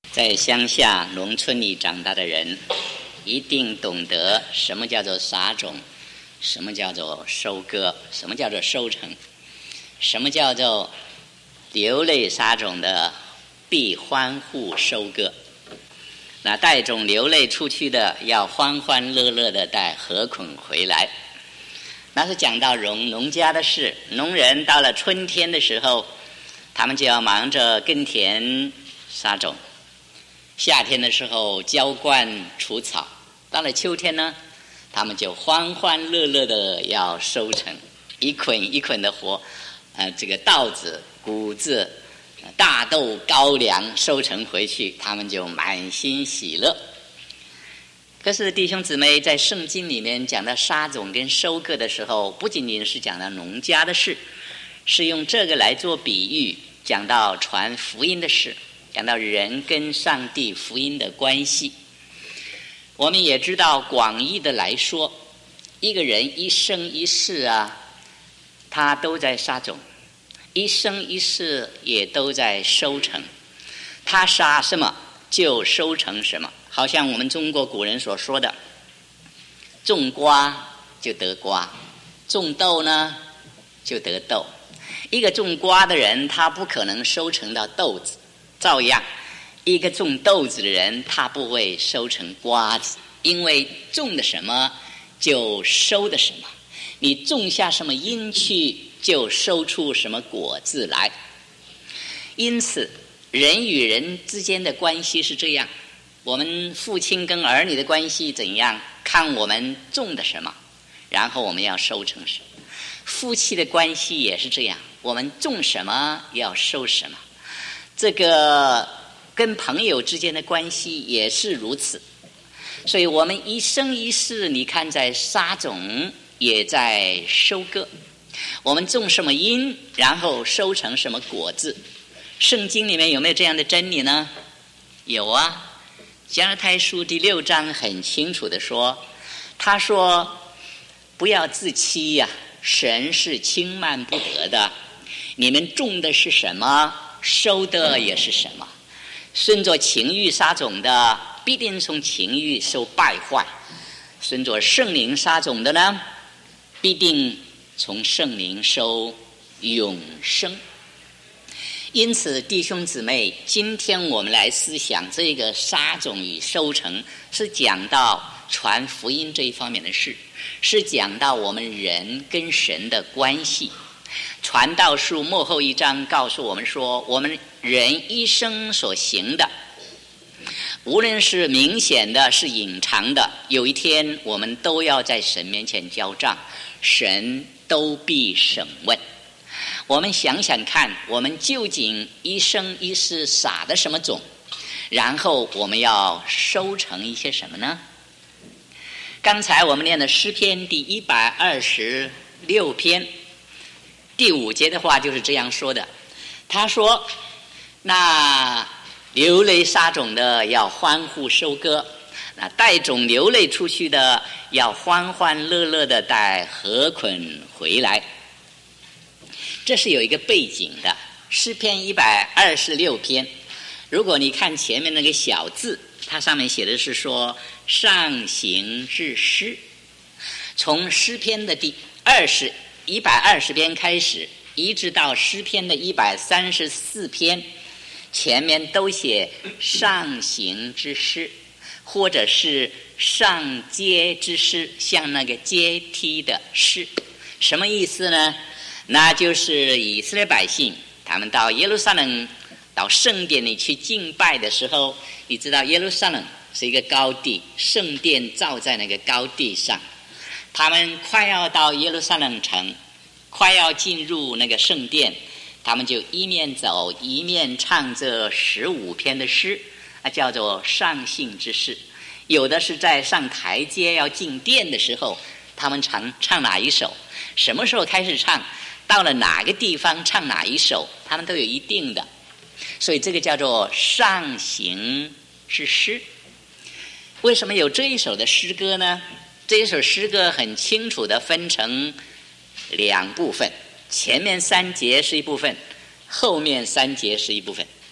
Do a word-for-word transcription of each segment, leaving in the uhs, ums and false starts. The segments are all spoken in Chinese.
在乡下农村里长大的人一定懂得什么叫做撒种，什么叫做收割，什么叫做收成，什么叫做流泪撒种的必欢呼收割。那带种流泪出去的要欢欢乐乐的带禾捆回来。那是讲到农农家的事，农人到了春天的时候，他们就要忙着耕田撒种，夏天的时候浇灌除草，到了秋天呢，他们就欢欢乐乐的要收成，一捆一捆的活，呃，这个稻子、谷子、大豆、高粱收成回去，他们就满心喜乐。可是弟兄姊妹，在圣经里面讲到撒种跟收割的时候，不仅仅是讲到农家的事，是用这个来做比喻，讲到传福音的事，讲到人跟上帝福音的关系。我们也知道，广义的来说，一个人一生一世啊，他都在撒种，一生一世也都在收成。他撒什么就收成什么，好像我们中国古人所说的，种瓜就得瓜，种豆呢就得豆。一个种瓜的人，他不可能收成到豆子，照样一个种豆子的人，他不会收成瓜子，因为种的什么就收的什么，你种下什么因去，就收出什么果子来。因此人与人之间的关系是这样，我们父亲跟儿女的关系怎样，看我们种的什么，然后我们要收成什么。夫妻的关系也是这样，我们种什么要收什么。这个跟朋友之间的关系也是如此。所以我们一生一世，你看在撒种也在收割，我们种什么因，然后收成什么果子。圣经里面有没有这样的真理呢？有啊，加拉太书第六章很清楚的说，他说不要自欺呀、啊，神是轻慢不得的，你们种的是什么，收的也是什么。顺着情欲撒种的，必定从情欲受败坏；顺着圣灵撒种的呢，必定从圣灵收永生。因此弟兄姊妹，今天我们来思想这个撒种与收成，是讲到传福音这一方面的事，是讲到我们人跟神的关系。传道书末后一章告诉我们说，我们人一生所行的，无论是明显的是隐藏的，有一天我们都要在神面前交账，神都必审问。我们想想看，我们究竟一生一世撒的什么种，然后我们要收成一些什么呢？刚才我们念的诗篇第一百二十六篇第五节的话就是这样说的，他说，那流泪撒种的要欢呼收割，那带种流泪出去的要欢欢乐乐的带禾捆回来。这是有一个背景的，诗篇一百二十六篇，如果你看前面那个小字，它上面写的是说上行之诗，从诗篇的第二十一百二十篇开始，一直到诗篇的一百三十四篇，前面都写上行之诗，或者是上阶之诗，像那个阶梯的诗。什么意思呢？那就是以色列百姓他们到耶路撒冷到圣殿里去敬拜的时候，你知道耶路撒冷是一个高地，圣殿造在那个高地上，他们快要到耶路撒冷城，快要进入那个圣殿，他们就一面走一面唱着十五篇的诗，叫做上行之诗。有的是在上台阶要进殿的时候，他们常唱哪一首，什么时候开始唱，到了哪个地方唱哪一首，他们都有一定的，所以这个叫做上行之诗。为什么有这一首的诗歌呢？这一首诗歌很清楚的分成两部分，前面三节是一部分，后面三节是一部分。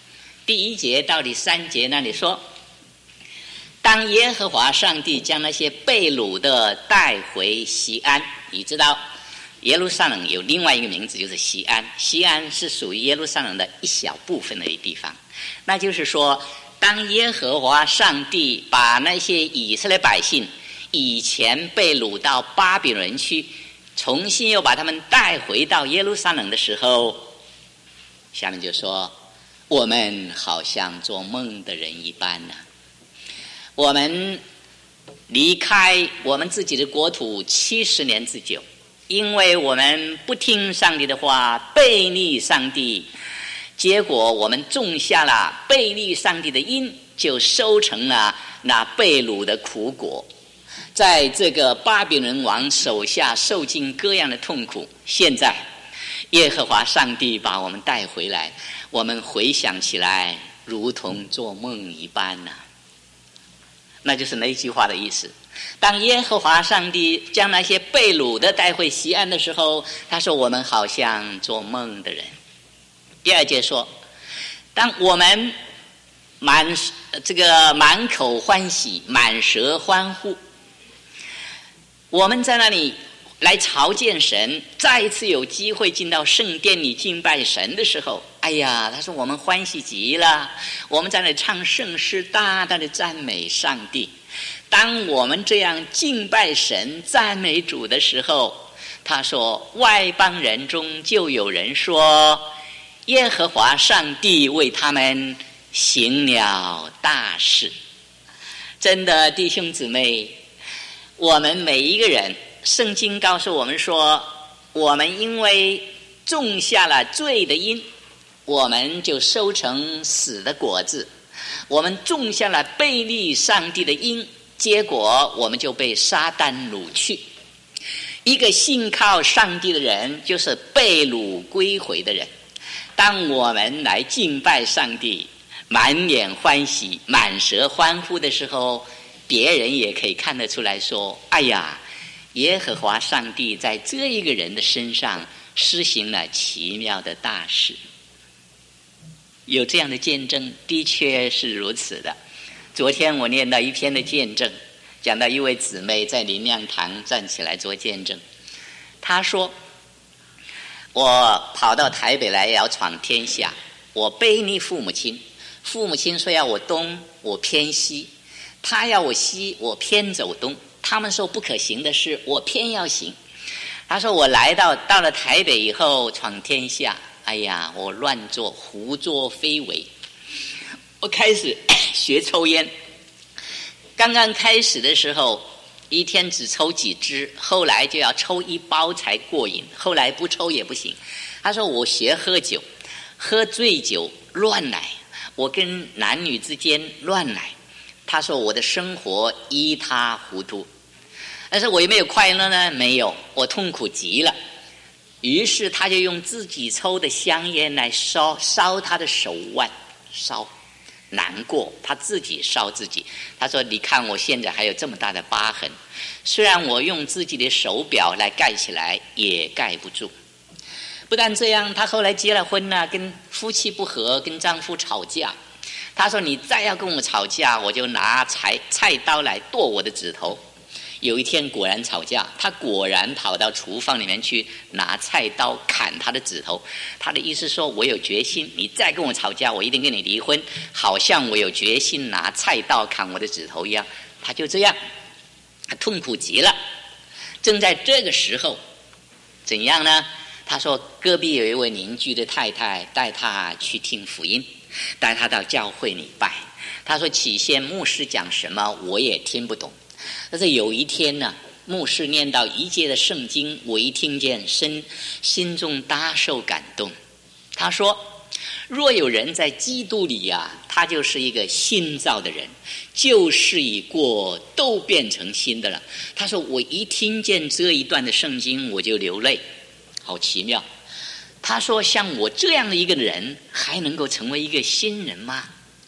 第一节到第三节那里说，当耶和华上帝将那些被掳的带回锡安，你知道耶路撒冷有另外一个名字，就是锡安。锡安是属于耶路撒冷的一小部分的地方。那就是说，当耶和华上帝把那些以色列百姓以前被掳到巴比伦去，重新又把他们带回到耶路撒冷的时候，下面就说，我们好像做梦的人一般呢、啊。我们离开我们自己的国土七十年之久，因为我们不听上帝的话，背逆上帝，结果我们种下了背逆上帝的因，就收成了那被掳的苦果。在这个巴比伦王手下受尽各样的痛苦，现在耶和华上帝把我们带回来，我们回想起来如同做梦一般呢、啊。那就是那句话的意思。当耶和华上帝将那些被掳的带回锡安的时候，他说我们好像做梦的人。第二节说，当我们满这个满口欢喜，满舌欢呼，我们在那里来朝见神，再一次有机会进到圣殿里敬拜神的时候，哎呀，他说我们欢喜极了，我们在那里唱圣诗，大大的赞美上帝。当我们这样敬拜神赞美主的时候，他说外邦人中就有人说，耶和华上帝为他们行了大事。真的，弟兄姊妹，我们每一个人，圣经告诉我们说，我们因为种下了罪的因，我们就收成死的果子；我们种下了背逆上帝的因，结果我们就被撒旦掳去。一个信靠上帝的人，就是被掳归回的人。当我们来敬拜上帝，满脸欢喜，满舌欢呼的时候，别人也可以看得出来说，哎呀，耶和华上帝在这一个人的身上施行了奇妙的大事。有这样的见证，的确是如此的。昨天我念到一篇的见证，讲到一位姊妹在灵粮堂站起来做见证。她说，我跑到台北来要闯天下，我背逆父母亲，父母亲说要我东，我偏西，他要我西，我偏走东，他们说不可行的事，我偏要行。他说我来到到了台北以后闯天下，哎呀，我乱做，胡作非为。我开始学抽烟，刚刚开始的时候一天只抽几支，后来就要抽一包才过瘾，后来不抽也不行。他说我学喝酒，喝醉酒乱来，我跟男女之间乱来。他说我的生活一塌糊涂。但是我有没有快乐呢？没有，我痛苦极了。于是他就用自己抽的香烟来烧烧他的手腕，烧难过，他自己烧自己。他说你看我现在还有这么大的疤痕，虽然我用自己的手表来盖起来也盖不住。不但这样，他后来结了婚呢、啊，跟夫妻不和，跟丈夫吵架。他说你再要跟我吵架，我就拿菜菜刀来剁我的指头。有一天果然吵架，他果然跑到厨房里面去拿菜刀砍他的指头。他的意思说，我有决心，你再跟我吵架，我一定跟你离婚，好像我有决心拿菜刀砍我的指头一样。他就这样，他痛苦极了。正在这个时候，怎样呢？他说隔壁有一位邻居的太太带他去听福音，带他到教会里拜。他说起先牧师讲什么我也听不懂，但是有一天呢，牧师念到一节的圣经，我一听见心心中大受感动。他说若有人在基督里啊，他就是一个新造的人，旧事已过，都变成新的了。他说我一听见这一段的圣经我就流泪，好奇妙。他说像我这样的一个人还能够成为一个新人吗？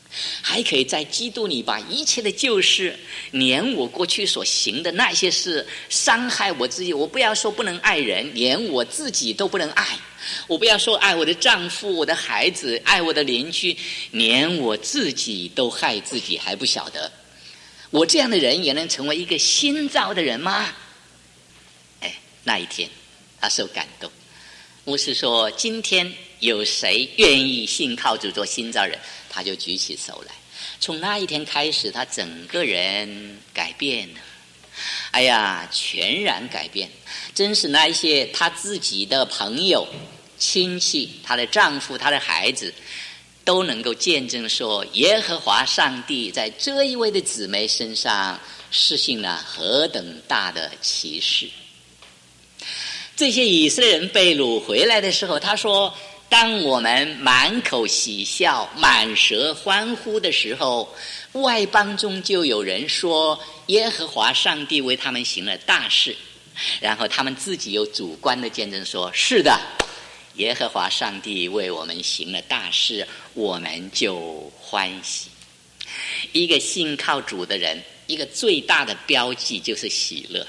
还可以在基督里把一切的旧事，连我过去所行的那些事，伤害我自己，我不要说不能爱人，连我自己都不能爱。我不要说爱我的丈夫、我的孩子、爱我的邻居，连我自己都害自己还不晓得。我这样的人也能成为一个新造的人吗？哎，那一天他受感动。牧师说，今天有谁愿意信靠主做新造人，他就举起手来。从那一天开始，他整个人改变了。哎呀，全然改变。真是那一些他自己的朋友、亲戚、他的丈夫、他的孩子，都能够见证说，耶和华上帝在这一位的姊妹身上施行了何等大的奇事。这些以色列人被掳回来的时候，他说，当我们满口喜笑、满舌欢呼的时候，外邦中就有人说，耶和华上帝为他们行了大事。然后他们自己有主观的见证说，是的，耶和华上帝为我们行了大事，我们就欢喜。一个信靠主的人，一个最大的标记就是喜乐。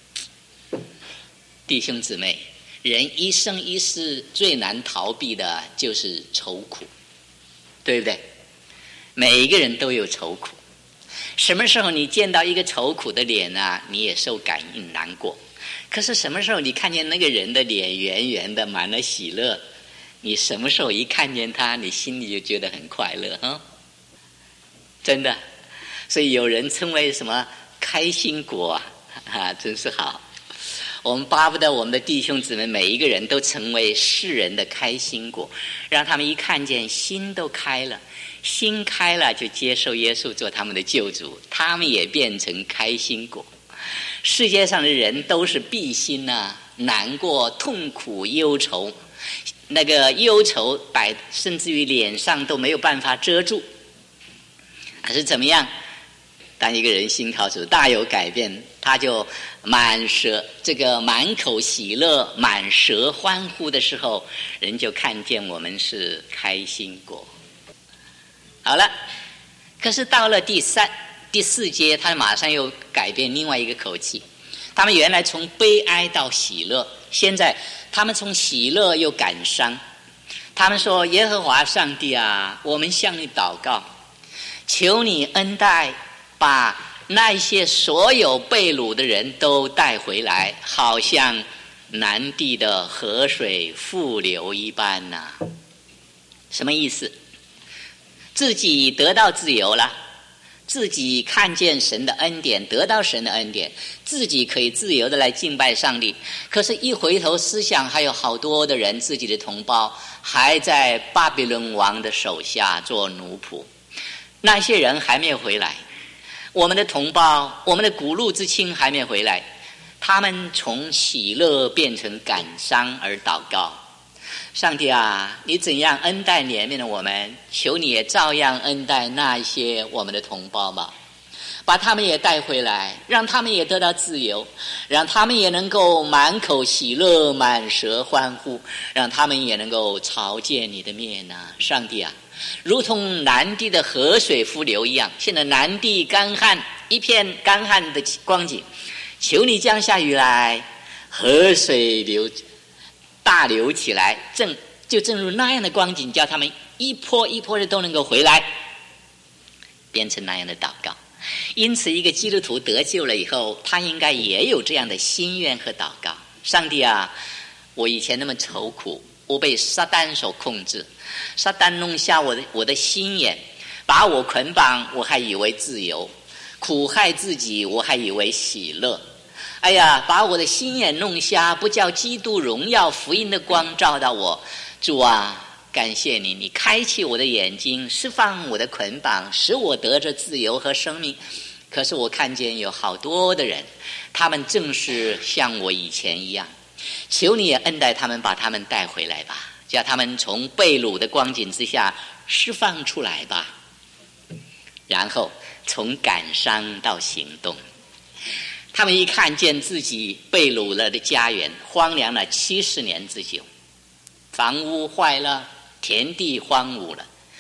弟兄姊妹，人一生一世最难逃避的就是愁苦，对不对？每一个人都有愁苦。什么时候你见到一个愁苦的脸啊，你也受感应难过。可是什么时候你看见那个人的脸圆圆的，满了喜乐，你什么时候一看见他，你心里就觉得很快乐哈？真的。所以有人称为什么开心果啊，啊，真是好。我们巴不得我们的弟兄姊妹每一个人都成为世人的开心果，让他们一看见心都开了，心开了就接受耶稣做他们的救主，他们也变成开心果。世界上的人都是闭心啊，难过、痛苦、忧愁，那个忧愁摆甚至于脸上都没有办法遮住。可是怎么样？当一个人心靠主大有改变，他就满舌这个满口喜乐、满舌欢呼的时候，人就看见我们是开心果。好了，可是到了第三、第四节，他马上又改变另外一个口气。他们原来从悲哀到喜乐，现在他们从喜乐又感伤。他们说：“耶和华上帝啊，我们向你祷告，求你恩待。”把那些所有被掳的人都带回来，好像南地的河水复流一般啊。什么意思？自己得到自由了，自己看见神的恩典，得到神的恩典，自己可以自由的来敬拜上帝。可是一回头思想，还有好多的人，自己的同胞还在巴比伦王的手下做奴仆，那些人还没有回来。我们的同胞，我们的骨肉之亲还没回来，他们从喜乐变成感伤而祷告。上帝啊，你怎样恩待怜悯了我们，求你也照样恩待那一些我们的同胞吧，把他们也带回来，让他们也得到自由，让他们也能够满口喜乐、满舌欢呼，让他们也能够朝见你的面啊，上帝啊，如同南地的河水复流一样，现在南地干旱，一片干旱的光景，求你降下雨来，河水流大流起来，正就正如那样的光景，叫他们一波一波的都能够回来，变成那样的祷告。因此一个基督徒得救了以后，他应该也有这样的心愿和祷告。上帝啊，我以前那么愁苦，我被撒旦所控制，撒旦弄瞎我的我的心眼，把我捆绑，我还以为自由，苦害自己，我还以为喜乐。哎呀，把我的心眼弄瞎，不叫基督荣耀福音的光照到我。主啊，感谢你，你开启我的眼睛，释放我的捆绑，使我得着自由和生命。可是我看见有好多的人，他们正是像我以前一样，求你也恩待他们，把他们带回来吧，叫他们从被掳的光景之下释放出来吧。然后从感伤到行动，他们一看见自己被掳了的家园荒凉了七十年之久，房屋坏了，田地荒芜了，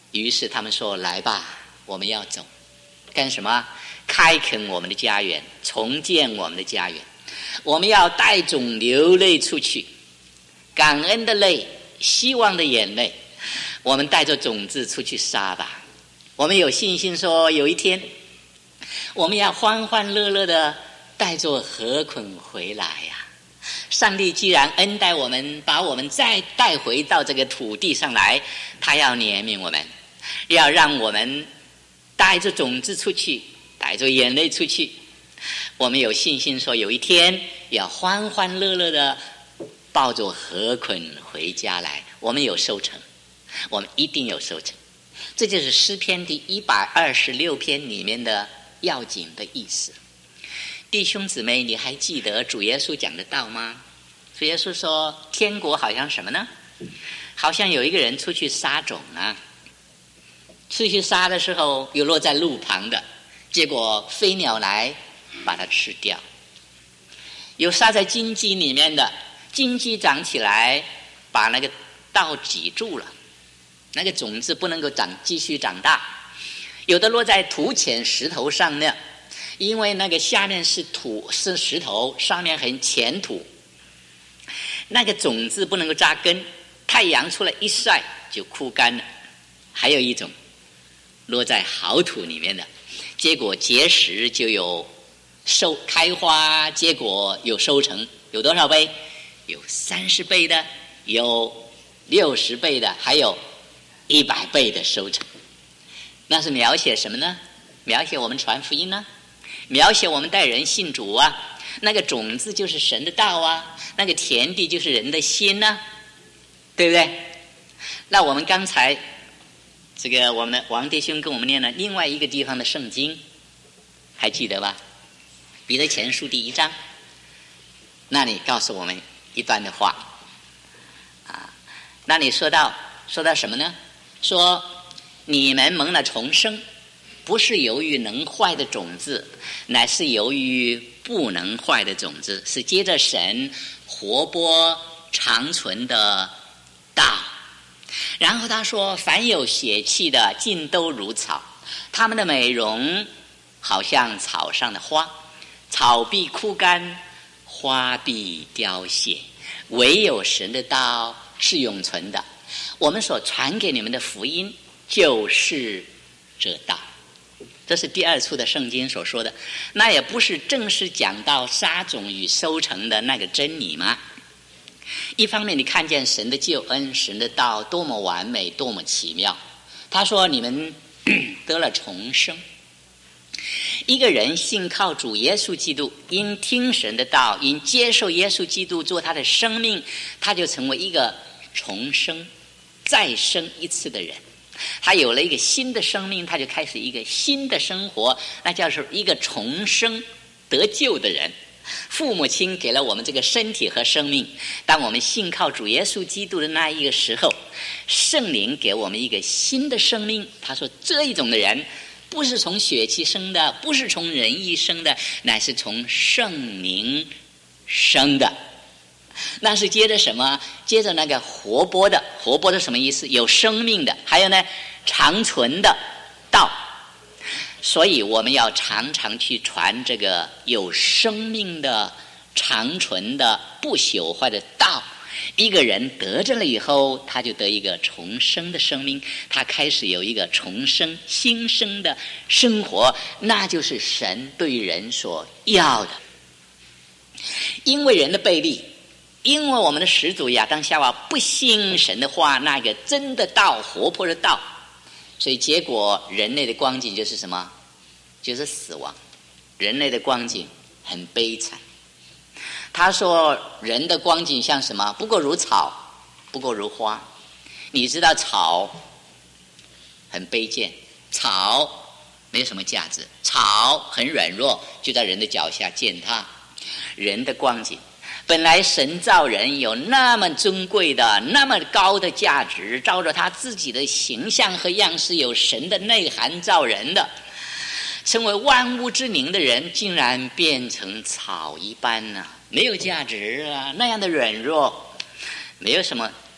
于是他们说：“来吧，我们要走，干什么？开垦我们的家园，重建我们的家园。我们要带种流泪出去，感恩的泪，希望的眼泪。我们带着种子出去撒吧。我们有信心说，有一天我们要欢欢乐乐的带着禾捆回来呀！上帝既然恩待我们，把我们再带回到这个土地上来，他要怜悯我们，要让我们带着种子出去，带着眼泪出去。我们有信心说，有一天要欢欢乐乐的抱着禾捆回家来。我们有收成，我们一定有收成。这就是诗篇第一百二十六篇里面的要紧的意思。弟兄姊妹，你还记得主耶稣讲的道吗？主耶稣说，天国好像什么呢？好像有一个人出去撒种啊，出去撒的时候有落在路旁的，结果飞鸟来把它吃掉。有撒在荆棘里面的，荆棘长起来把那个道挤住了，那个种子不能够长继续长大。有的落在土浅石头上呢，因为那个下面是土是石头，上面很浅土，那个种子不能够扎根，太阳出来一晒就枯干了。还有一种落在好土里面的，结果结实就有收开花，结果有收成。有多少倍？有三十倍的，有六十倍的，还有一百倍的收成。那是描写什么呢？描写我们传福音呢、啊，描写我们带人信主啊。那个种子就是神的道啊，那个田地就是人的心啊，对不对？那我们刚才这个我们的王弟兄跟我们念了另外一个地方的圣经，还记得吧？彼得前书第一章，那里告诉我们一段的话啊，那里说到说到什么呢？说你们蒙了重生，不是由于能坏的种子，乃是由于不能坏的种子，是接着神活泼长存的道。然后他说，凡有血气的尽都如草，他们的美容好像草上的花，草必枯干，花必凋谢，唯有神的道是永存的。我们所传给你们的福音就是这道。这是第二处的圣经所说的，那也不是正式讲到撒种与收成的那个真理吗？一方面你看见神的救恩，神的道多么完美，多么奇妙。他说你们得了重生，一个人信靠主耶稣基督，因听神的道，因接受耶稣基督做他的生命，他就成为一个重生再生一次的人。他有了一个新的生命，他就开始一个新的生活，那叫是一个重生得救的人。父母亲给了我们这个身体和生命，当我们信靠主耶稣基督的那一个时候，圣灵给我们一个新的生命。他说这一种的人不是从血气生的，不是从人意生的，乃是从圣灵生的。那是接着什么？接着那个活泼的，活泼的什么意思？有生命的，还有呢长存的道。所以我们要常常去传这个有生命的长存的不朽坏的道。一个人得着了以后，他就得一个重生的生命，他开始有一个重生新生的生活，那就是神对人所要的。因为人的悖逆，因为我们的始祖亚当夏娃不信神的话，那个真的道，活泼的道，所以结果人类的光景就是什么？就是死亡。人类的光景很悲惨。他说人的光景像什么？不过如草，不过如花。你知道草很卑贱，草没有什么价值，草很软弱，就在人的脚下践踏。人的光景，本来神造人有那么尊贵的，那么高的价值，照着他自己的形象和样式，有神的内涵造人的，成为万物之灵的人，竟然变成草一般呢、啊，没有价值啊，那样的软弱，没有什么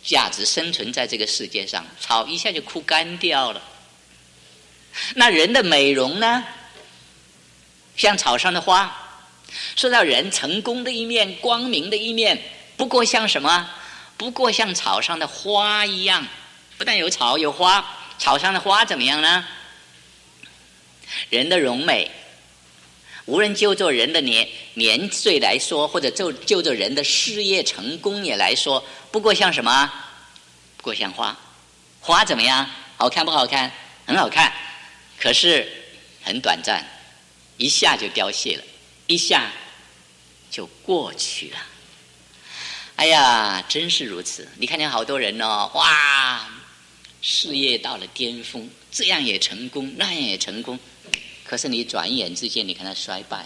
价值生存在这个世界上，草一下就枯干掉了。那人的美容呢，像草上的花。说到人成功的一面，光明的一面，不过像什么？不过像草上的花一样。不但有草有花，草上的花怎么样呢？人的容美，无论就做人的年年岁来说，或者就就做人的事业成功也来说，不过像什么？不过像花。花怎么样？好看不好看？很好看，可是很短暂，一下就凋谢了，一下就过去了。哎呀，真是如此！你看见好多人哦，哇，事业到了巅峰，这样也成功，那样也成功，可是你转眼之间，你看他衰败。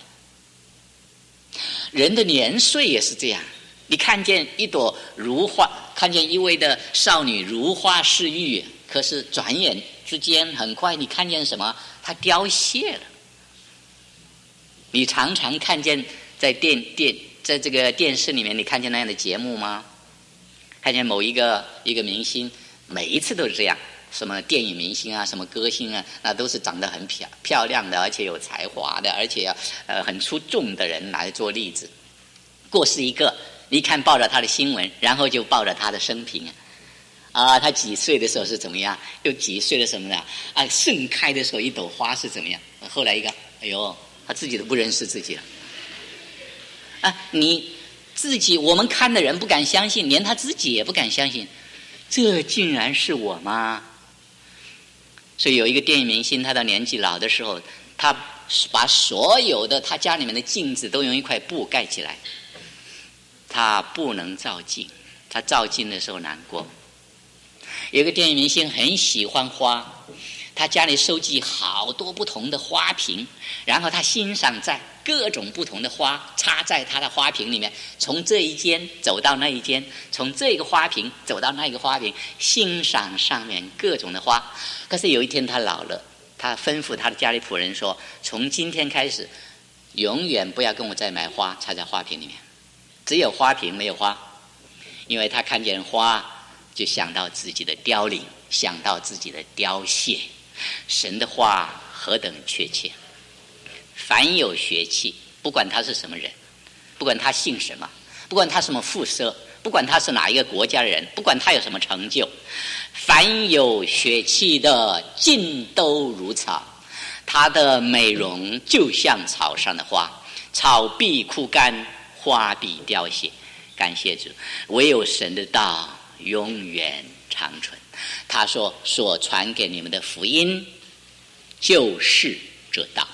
人的年岁也是这样，你看见一朵如花，看见一位的少女如花似玉，可是转眼之间，很快你看见什么？它凋谢了。你常常看见在电电在这个电视里面，你看见那样的节目吗？看见某一个一个明星，每一次都是这样，什么电影明星啊，什么歌星啊，那都是长得很漂漂亮的，而且有才华的，而且呃很出众的人来做例子。过世一个，你看报着他的新闻，然后就报着他的生平啊，啊，他几岁的时候是怎么样？又几岁的什么呢？啊，盛开的时候一朵花是怎么样？后来一个，哎呦，他自己都不认识自己了。啊，你自己我们看的人不敢相信，连他自己也不敢相信，这竟然是我吗？所以有一个电影明星，他到年纪老的时候，他把所有的他家里面的镜子都用一块布盖起来，他不能照镜，他照镜的时候难过。有一个电影明星很喜欢花，他家里收集好多不同的花瓶，然后他欣赏在各种不同的花插在他的花瓶里面，从这一间走到那一间，从这个花瓶走到那个花瓶，欣赏上面各种的花。可是有一天他老了，他吩咐他的家里仆人说，从今天开始永远不要跟我再买花插在花瓶里面，只有花瓶没有花。因为他看见花就想到自己的凋零，想到自己的凋谢。神的话何等确切！凡有血气，不管他是什么人，不管他姓什么，不管他什么肤色，不管他是哪一个国家的人，不管他有什么成就，凡有血气的尽都如草，他的美容就像草上的花，草必枯干，花必凋谢。感谢主，唯有神的道永远长存。他说所传给你们的福音就是这道。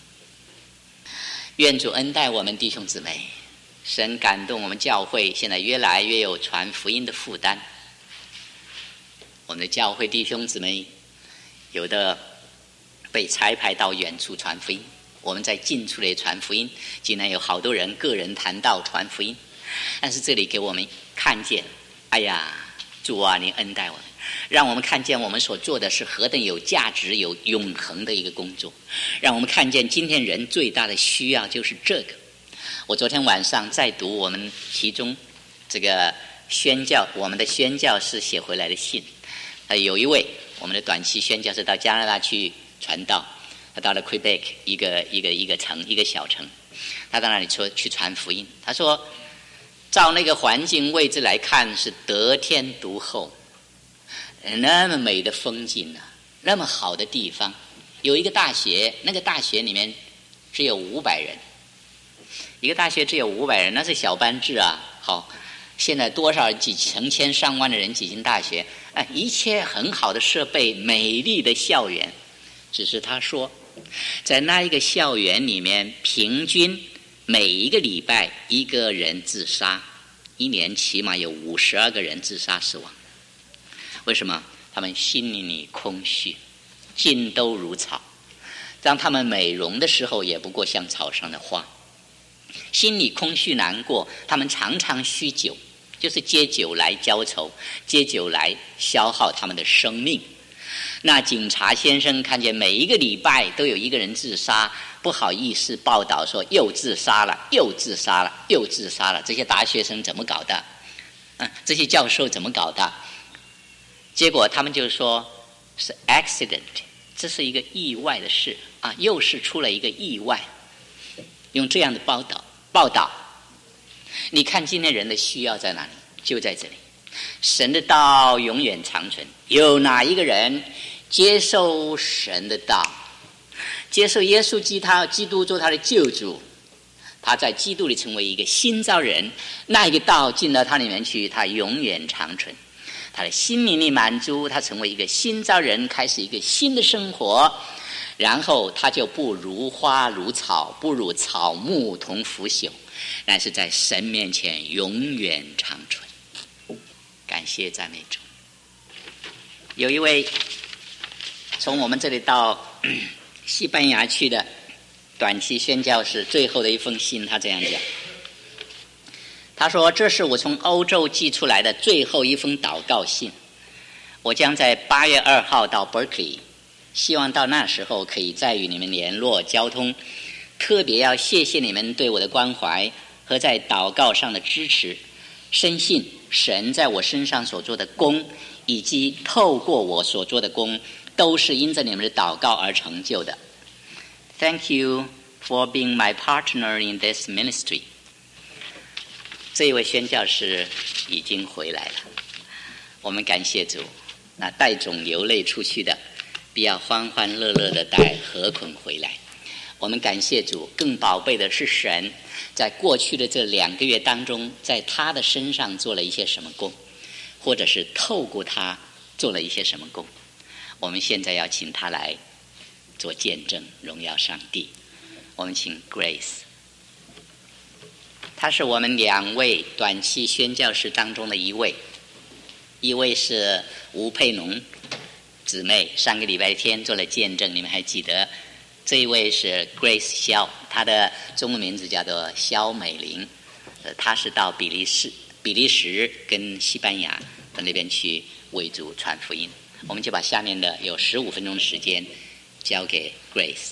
愿主恩待我们弟兄姊妹，神感动我们教会现在越来越有传福音的负担。我们的教会弟兄姊妹有的被差派到远处传福音，我们在近处里传福音，竟然有好多人个人谈道传福音。但是这里给我们看见，哎呀，主啊，你恩待我们，让我们看见我们所做的是何等有价值有永恒的一个工作，让我们看见今天人最大的需要就是这个。我昨天晚上在读我们其中这个宣教我们的宣教士写回来的信，呃，有一位我们的短期宣教士到加拿大去传道，他到了 Quebec 一个一个一个城一个小城，他到那里说去传福音。他说照那个环境位置来看是得天独厚，那么美的风景啊，那么好的地方，有一个大学，那个大学里面只有五百人，一个大学只有五百人，那是小班制啊。好，现在多少几成千上万的人挤进大学，哎，一切很好的设备，美丽的校园，只是他说在那一个校园里面，平均每一个礼拜一个人自杀，一年起码有五十二个人自杀死亡。为什么？他们心里空虚，尽都如草，当他们美容的时候也不过像草上的花。心里空虚难过，他们常常酗酒，就是借酒来浇愁，借酒来消耗他们的生命。那警察先生看见每一个礼拜都有一个人自杀，不好意思报道说又自杀了，又自杀了，又自杀了。这些大学生怎么搞的？嗯，这些教授怎么搞的？ 结果他们就说是 accident， 这是一个意外的事啊，又是出了一个意外。用这样的报道报道，你看今天人的需要在哪里？就在这里。神的道永远长存。有哪一个人接受神的道，接受耶稣基他基督做他的救主，他在基督里成为一个新造人，那一个道进到他里面去，他永远长存。他的心灵里满足，他成为一个新造人，开始一个新的生活，然后他就不如花如草，不如草木同腐朽，但是在神面前永远长存。感谢赞美主。有一位从我们这里到西班牙去的短期宣教士，最后的一封信他这样讲，他说，这是我从欧洲寄出来的最后一封祷告信，我将在八月二号到 Berkeley， 希望到那时候可以再与你们联络交通，特别要谢谢你们对我的关怀和在祷告上的支持，深信神在我身上所做的工，以及透过我所做的工，都是因着你们的祷告而成就的。 Thank you for being my partner in this ministry。 这一位宣教士已经回来了，我们感谢主。那带种流泪出去的，必要欢欢乐乐的带禾捆回来。我们感谢主，更宝贝的是神在过去的这两个月当中，在他的身上做了一些什么工，或者是透过他做了一些什么工。我们现在要请他来做见证，荣耀上帝。我们请 Grace， 他是我们两位短期宣教士当中的一位，一位是吴佩农姊妹，上个礼拜天做了见证，你们还记得？这一位是 Grace 肖，她的中文名字叫做肖美玲，呃，她是到比利时、比利时跟西班牙到那边去为主传福音。我们就把下面的有十五分钟的时间交给 Grace。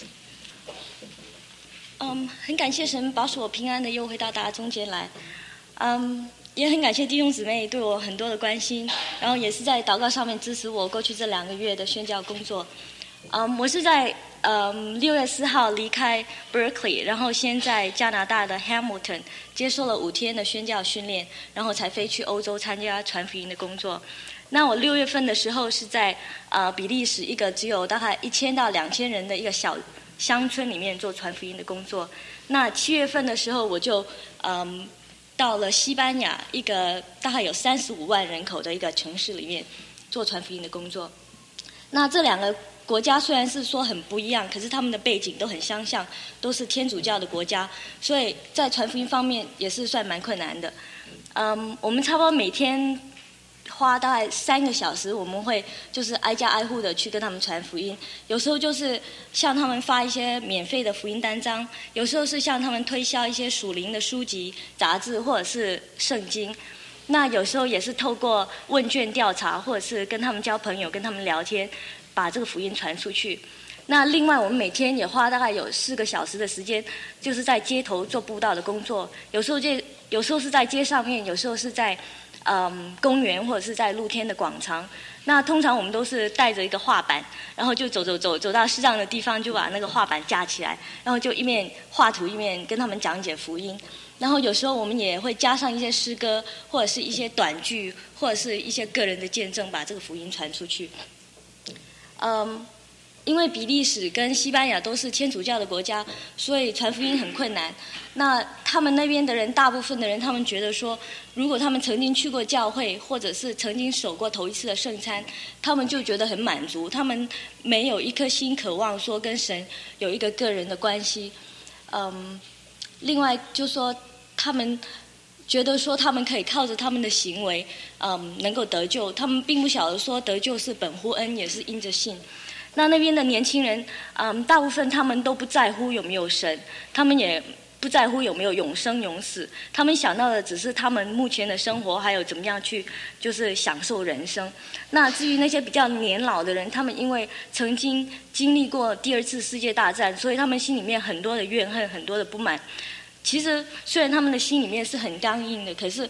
嗯，很感谢神保守我平安的又回到大家中间来。嗯，也很感谢弟兄姊妹对我很多的关心，然后也是在祷告上面支持我过去这两个月的宣教工作。嗯，我是在嗯六月四号离开 Berkeley， 然后先在加拿大的 Hamilton 接受了五天的宣教训练，然后才飞去欧洲参加传福音的工作。那我六月份的时候是在呃比利时一个只有大概一千到两千人的一个小乡村里面做传福音的工作。那七月份的时候我就嗯到了西班牙一个大概有三十五万人口的一个城市里面做传福音的工作。那这两个国家虽然是说很不一样，可是他们的背景都很相像，都是天主教的国家，所以在传福音方面也是算蛮困难的。嗯，我们差不多每天花大概三个小时，我们会就是挨家挨户的去跟他们传福音。有时候就是向他们发一些免费的福音单张，有时候是向他们推销一些属灵的书籍、杂志或者是圣经。那有时候也是透过问卷调查，或者是跟他们交朋友、跟他们聊天，把这个福音传出去。那另外我们每天也花大概有四个小时的时间，就是在街头做布道的工作。有时候就有时候是在街上面，有时候是在嗯公园或者是在露天的广场。那通常我们都是带着一个画板，然后就走走走走到适当的地方，就把那个画板架起来，然后就一面画图一面跟他们讲解福音。然后有时候我们也会加上一些诗歌，或者是一些短句，或者是一些个人的见证，把这个福音传出去。嗯，因为比利时跟西班牙都是天主教的国家，所以传福音很困难。那他们那边的人，大部分的人，他们觉得说，如果他们曾经去过教会，或者是曾经守过头一次的圣餐，他们就觉得很满足，他们没有一颗心渴望说跟神有一个个人的关系。嗯，另外就说他们觉得说他们可以靠着他们的行为嗯，能够得救，他们并不晓得说得救是本乎恩，也是因着信。那那边的年轻人嗯，大部分他们都不在乎有没有神，他们也不在乎有没有永生永死，他们想到的只是他们目前的生活，还有怎么样去就是享受人生。那至于那些比较年老的人，他们因为曾经经历过第二次世界大战，所以他们心里面很多的怨恨，很多的不满。其实虽然他们的心里面是很刚硬的，可是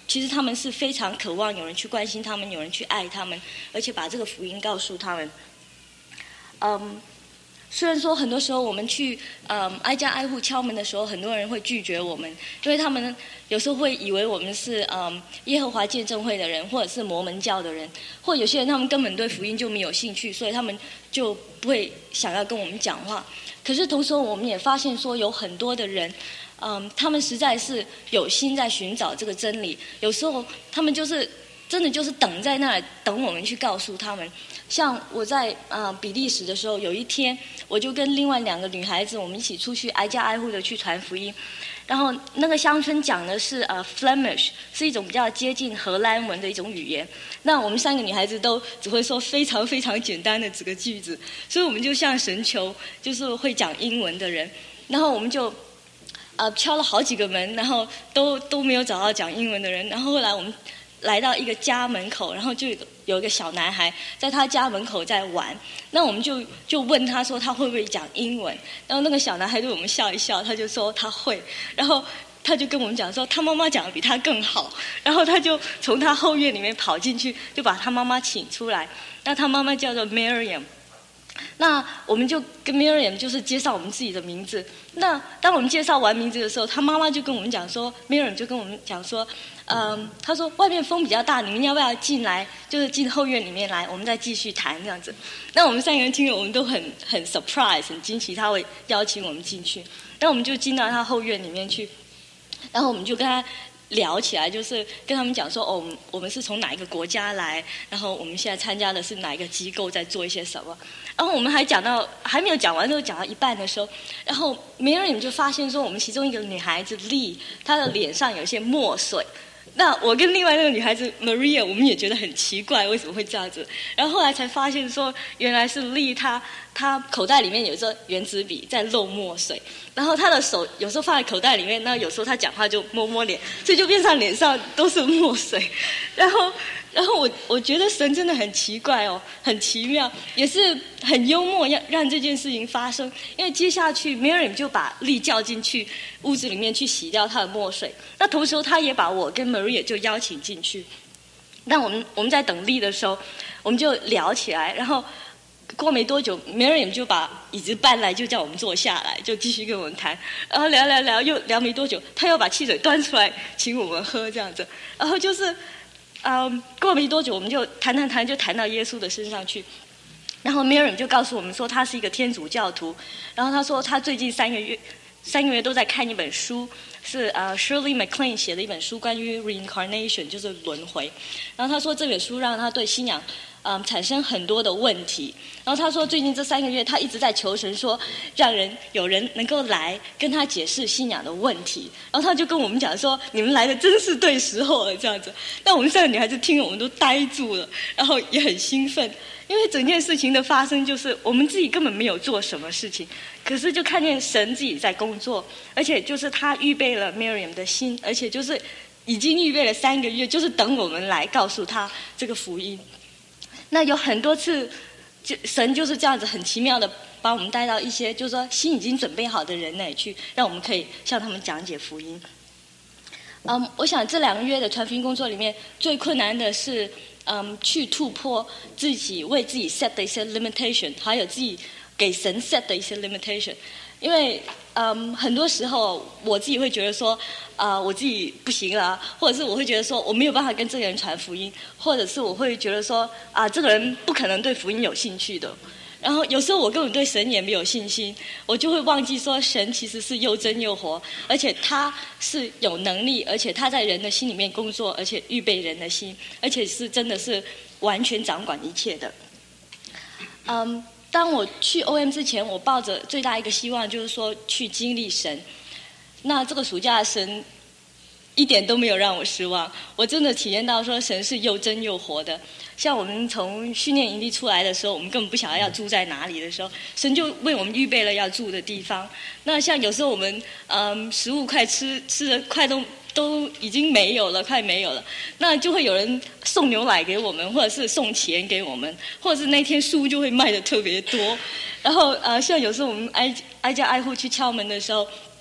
其实他们是非常渴望有人去关心他们，有人去爱他们，而且把这个福音告诉他们。嗯，虽然说很多时候我们去嗯挨家挨户敲门的时候，很多人会拒绝我们，因为他们有时候会以为我们是嗯耶和华见证会的人，或者是摩门教的人，或者有些人他们根本对福音就没有兴趣，所以他们就不会想要跟我们讲话。可是同时我们也发现说，有很多的人嗯，他们实在是有心在寻找这个真理，有时候他们就是真的就是等在那里等我们去告诉他们。像我在呃比利时的时候，有一天我就跟另外两个女孩子，我们一起出去挨家挨户的去传福音。然后那个乡村讲的是呃 Flemish， 是一种比较接近荷兰文的一种语言。那我们三个女孩子都只会说非常非常简单的几个句子，所以我们就向神求，就是会讲英文的人。然后我们就呃敲了好几个门，然后都都没有找到讲英文的人。然后后来我们来到一个家门口，然后就有一个小男孩在他家门口在玩，那我们就就问他说他会不会讲英文，然后那个小男孩对我们笑一笑，他就说他会，然后他就跟我们讲说他妈妈讲的比他更好，然后他就从他后院里面跑进去，就把他妈妈请出来，那他妈妈叫做 Miriam。那我们就跟 Miriam 就是介绍我们自己的名字。那当我们介绍完名字的时候，他妈妈就跟我们讲说 ，Miriam 就跟我们讲说，嗯，他说外面风比较大，你们要不要进来？就是进后院里面来，我们再继续谈这样子。那我们三个人听了，我们都很很 surprise， 很惊奇，他会邀请我们进去。然后我们就进到他后院里面去，然后我们就跟他聊起来，就是跟他们讲说，哦，我们是从哪一个国家来，然后我们现在参加的是哪一个机构，在做一些什么。然后我们还讲到还没有讲完，就讲到一半的时候，然后 Miriam 就发现说，我们其中一个女孩子 Lee， 她的脸上有一些墨水。那我跟另外那个女孩子 Maria， 我们也觉得很奇怪，为什么会这样子？然后后来才发现说，原来是 Lee 她她口袋里面有一支圆珠笔在漏墨水，然后她的手有时候放在口袋里面，那有时候她讲话就摸摸脸，所以就变成脸上都是墨水。然后然后我我觉得神真的很奇怪哦，很奇妙，也是很幽默，要让这件事情发生。因为接下去 Miriam 就把Lee叫进去屋子里面去洗掉他的墨水，那同时他也把我跟 Maria 就邀请进去。那我们我们在等Lee的时候，我们就聊起来，然后过没多久 Miriam 就把椅子搬来，就叫我们坐下来，就继续跟我们谈。然后聊聊聊，又聊没多久，他又把汽水端出来请我们喝这样子。然后就是嗯，过没多久我们就谈谈谈，就谈到耶稣的身上去。然后 Miriam 就告诉我们说，他是一个天主教徒。然后他说他最近三个月三个月都在看一本书，是呃 Shirley MacLaine 写的一本书，关于 reincarnation， 就是轮回。然后他说这本书让他对信仰嗯产生很多的问题。然后他说最近这三个月他一直在求神说，让人有人能够来跟他解释信仰的问题。然后他就跟我们讲说，你们来的真是对时候了这样子。那我们三个女孩子听了我们都呆住了，然后也很兴奋。因为整件事情的发生就是我们自己根本没有做什么事情，可是就看见神自己在工作，而且就是他预备了 Miriam 的心，而且就是已经预备了三个月，就是等我们来告诉他这个福音。那有很多次就神就是这样子很奇妙的把我们带到一些就是说心已经准备好的人那里去，让我们可以向他们讲解福音。嗯，我想这两个月的传福音工作里面最困难的是嗯，去突破自己为自己 set 的一些 limitation， 还有自己给神 set 的一些 limitation。因为嗯，很多时候我自己会觉得说，啊、呃，我自己不行了，或者是我会觉得说我没有办法跟这个人传福音，或者是我会觉得说，啊、呃，这个人不可能对福音有兴趣的。然后有时候我根本对神也没有信心，我就会忘记说神其实是又真又活，而且他是有能力，而且他在人的心里面工作，而且预备人的心，而且是真的是完全掌管一切的。嗯，当我去 O M 之前，我抱着最大一个希望就是说去经历神。那这个暑假神一点都没有让我失望，我真的体验到说神是又真又活的。像我们从训练营地出来的时候，我们根本不晓得要住在哪里的时候，神就为我们预备了要住的地方。那像有时候我们嗯食物快吃吃的快都都已经没有了，快没有了，那就会有人送牛奶给我们，或者是送钱给我们，或者是那天书就会卖的特别多。然后呃，像有时候我们挨挨家挨户去敲门的时候，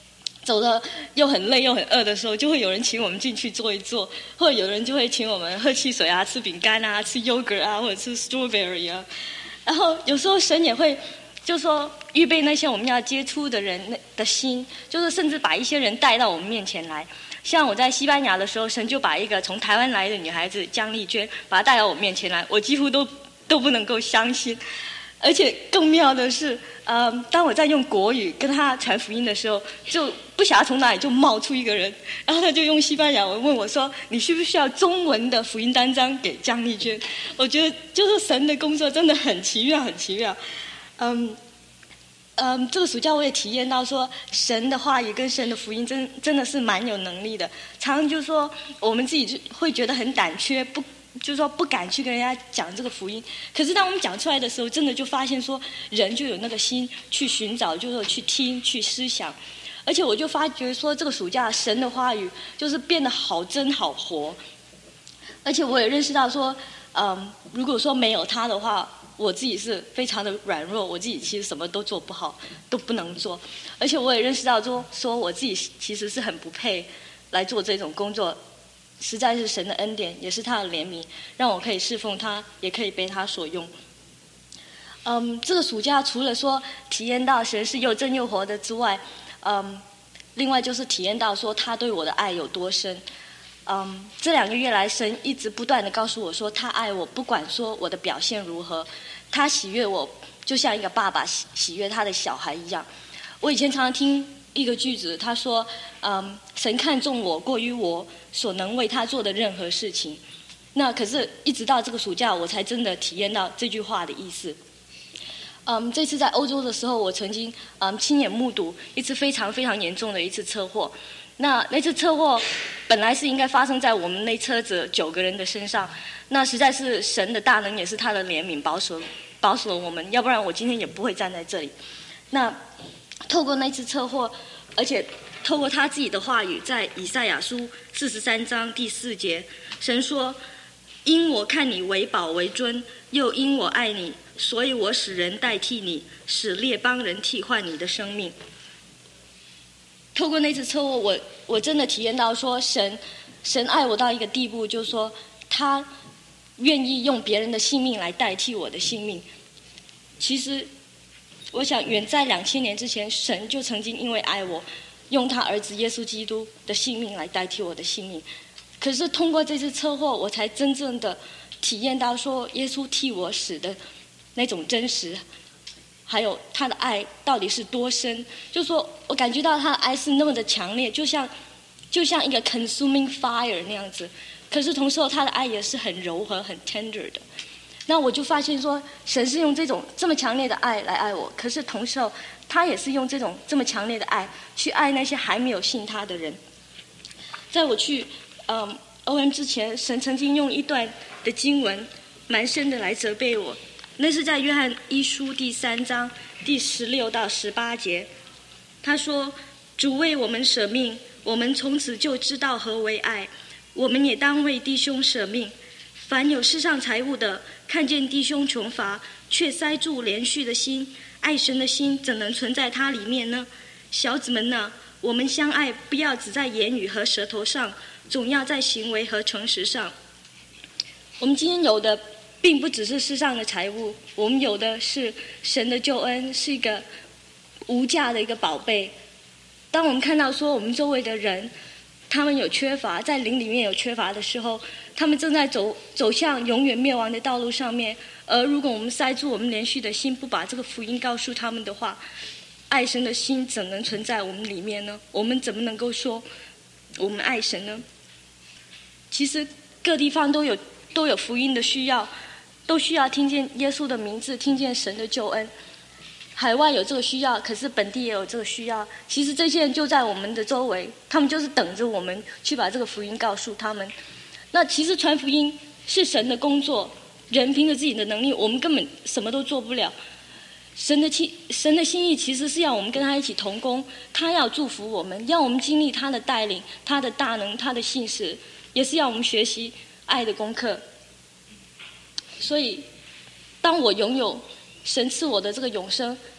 走的又很累又很饿的时候，就会有人请我们进去坐一坐，或者有人就会请我们喝汽水啊、吃饼干啊、吃 yogurt 啊，或者吃 strawberry 啊。然后有时候神也会就说预备那些我们要接触的人的心，就是甚至把一些人带到我们面前来。像我在西班牙的时候，神就把一个从台湾来的女孩子江丽娟，把她带到我面前来，我几乎都都不能够相信。而且更妙的是，呃，当我在用国语跟他传福音的时候，就不晓得从哪里就冒出一个人，然后他就用西班牙文问我说：“你需不需要中文的福音单张给江丽娟？”我觉得就是神的工作真的很奇妙，很奇妙。嗯，嗯，这个暑假我也体验到说，神的话语跟神的福音真真的是蛮有能力的。常常就说我们自己就会觉得很胆怯，不。就是说不敢去跟人家讲这个福音，可是当我们讲出来的时候，真的就发现说人就有那个心去寻找，就是说去听去思想。而且我就发觉说这个暑假神的话语就是变得好真好活。而且我也认识到说嗯，如果说没有他的话，我自己是非常的软弱，我自己其实什么都做不好，都不能做。而且我也认识到说说我自己其实是很不配来做这种工作，实在是神的恩典，也是他的怜悯，让我可以侍奉他，也可以被他所用。嗯，这个暑假除了说体验到神是又真又活的之外，嗯，另外就是体验到说他对我的爱有多深。嗯，这两个月来，神一直不断的告诉我说，他爱我，不管说我的表现如何，他喜悦我，就像一个爸爸喜喜悦他的小孩一样。我以前常常听一个句子，他说嗯，神看重我过于我所能为他做的任何事情。那可是一直到这个暑假，我才真的体验到这句话的意思。嗯，这次在欧洲的时候，我曾经嗯亲眼目睹一次非常非常严重的一次车祸。那那次车祸本来是应该发生在我们那车子九个人的身上，那实在是神的大能，也是他的怜悯保守保守了我们，要不然我今天也不会站在这里。那透过那次车祸，而且透过他自己的话语，在以赛亚书四十三章第四节，神说：“因我看你为宝为尊，又因我爱你，所以我使人代替你，使列邦人替换你的生命。”透过那次车祸，我我真的体验到说神神爱我到一个地步，就是说他愿意用别人的性命来代替我的性命。其实我想远在两千年之前，神就曾经因为爱我，用他儿子耶稣基督的性命来代替我的性命。可是通过这次车祸，我才真正的体验到说耶稣替我死的那种真实，还有他的爱到底是多深。就说我感觉到他的爱是那么的强烈，就像就像一个 consuming fire 那样子。可是同时他的爱也是很柔和很 tender 的。那我就发现说神是用这种这么强烈的爱来爱我，可是同时他也是用这种这么强烈的爱去爱那些还没有信他的人。在我去嗯 O M 之前，神曾经用一段的经文蛮深的来责备我，那是在约翰一书第三章第十六到十八节。他说：“主为我们舍命，我们从此就知道何为爱，我们也当为弟兄舍命。凡有世上财物的，看见弟兄穷乏，却塞住连续的心，爱神的心怎能存在他里面呢？小子们哪，我们相爱，不要只在言语和舌头上，总要在行为和诚实上。”我们今天有的并不只是世上的财物，我们有的是神的救恩，是一个无价的一个宝贝。当我们看到说我们周围的人他们有缺乏，在灵里面有缺乏的时候，他们正在走走向永远灭亡的道路上面，而如果我们塞住我们连续的心，不把这个福音告诉他们的话，爱神的心怎能存在我们里面呢？我们怎么能够说我们爱神呢？其实各地方都有都有福音的需要，都需要听见耶稣的名字，听见神的救恩。海外有这个需要，可是本地也有这个需要。其实这些人就在我们的周围，他们就是等着我们去把这个福音告诉他们。那其实传福音是神的工作，人凭着自己的能力，我们根本什么都做不了。神的心神的心意其实是要我们跟他一起同工，他要祝福我们，要我们经历他的带领，他的大能，他的信实，也是要我们学习爱的功课。所以当我拥有神赐我的这个永生，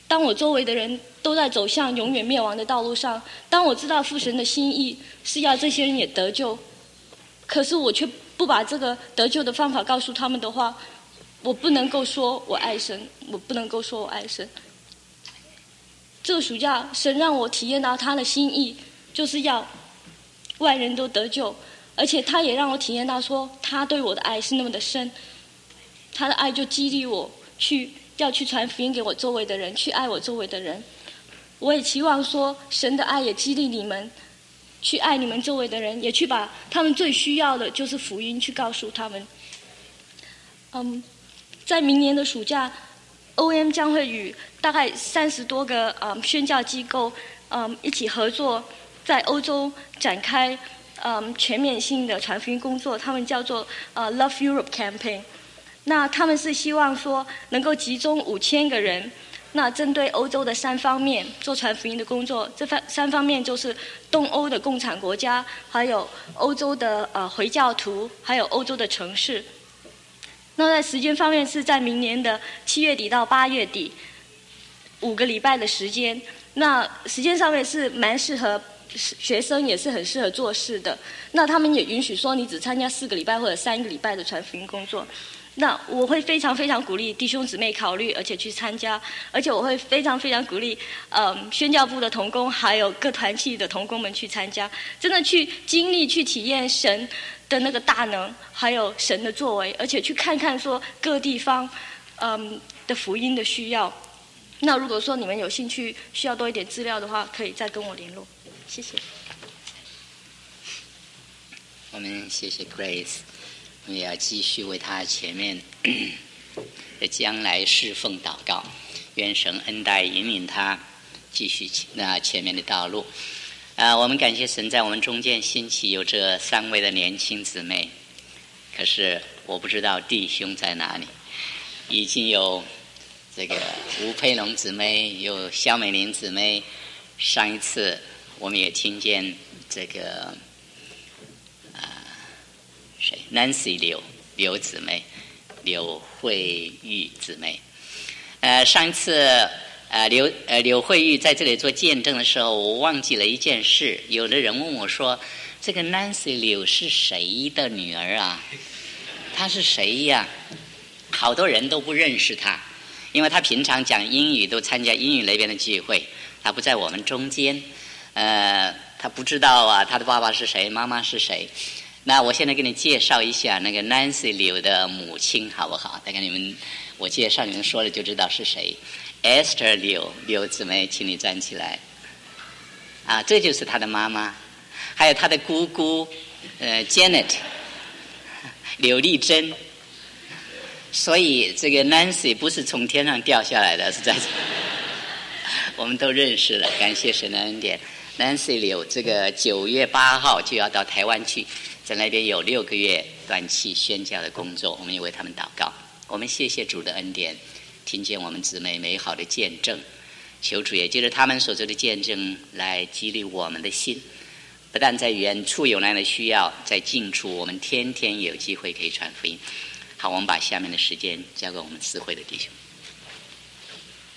当我周围的人都在走向永远灭亡的道路上，当我知道父神的心意是要这些人也得救，可是我却不把这个得救的方法告诉他们的话，我不能够说我爱神，我不能够说我爱神。这个暑假，神让我体验到他的心意，就是要万人都得救，而且他也让我体验到说他对我的爱是那么的深，他的爱就激励我去要去传福音给我周围的人，去爱我周围的人。我也期望说神的爱也激励你们去爱你们周围的人，也去把他们最需要的就是福音去告诉他们。嗯，在明年的暑假 O M 将会与大概三十多个嗯宣教机构嗯一起合作，在欧洲展开嗯全面性的传福音工作，他们叫做呃 Love Europe Campaign。那他们是希望说能够集中五千个人，那针对欧洲的三方面做传福音的工作。这方三方面就是东欧的共产国家，还有欧洲的呃回教徒，还有欧洲的城市。那在时间方面是在明年的七月底到八月底，五个礼拜的时间。那时间上面是蛮适合学生，也是很适合做事的。那他们也允许说你只参加四个礼拜或者三个礼拜的传福音工作。那我会非常非常鼓励弟兄姊妹考虑，而且去参加，而且我会非常非常鼓励，嗯，宣教部的同工还有各团契的同工们去参加，真的去经历、去体验神的那个大能，还有神的作为，而且去看看说各地方，嗯的福音的需要。那如果说你们有兴趣，需要多一点资料的话，可以再跟我联络。谢谢。 我们谢谢 Grace。我们也要继续为他前面的将来侍奉祷告，愿神恩待引领他继续那前面的道路。啊、呃，我们感谢神在我们中间兴起有这三位的年轻姊妹，可是我不知道弟兄在哪里。已经有这个吴佩龙姊妹，有肖美玲姊妹，上一次我们也听见这个。谁 ？Nancy 刘刘姊妹，刘慧玉姊妹。呃，上一次呃刘呃刘慧玉在这里做见证的时候，我忘记了一件事。有的人问我说：“这个 Nancy 刘是谁的女儿啊？她是谁呀？”好多人都不认识她，因为她平常讲英语，都参加英语那边的聚会，她不在我们中间。呃，她不知道啊，她的爸爸是谁，妈妈是谁。那我现在给你介绍一下那个 Nancy 刘的母亲好不好？大概你们我介绍你们说了就知道是谁。Esther 刘刘姊妹，请你站起来。啊，这就是她的妈妈，还有她的姑姑，呃 Janet 刘丽珍。所以这个 Nancy 不是从天上掉下来的，是在这我们都认识了，感谢神的恩典。Nancy 刘这个九月八号就要到台湾去。在那边有六个月短期宣教的工作，我们也为他们祷告。我们谢谢主的恩典，听见我们姊妹美好的见证，求主也借着他们所做的见证来激励我们的心。不但在远处有那样的需要，在近处我们天天有机会可以传福音。好，我们把下面的时间交给我们司会的弟兄。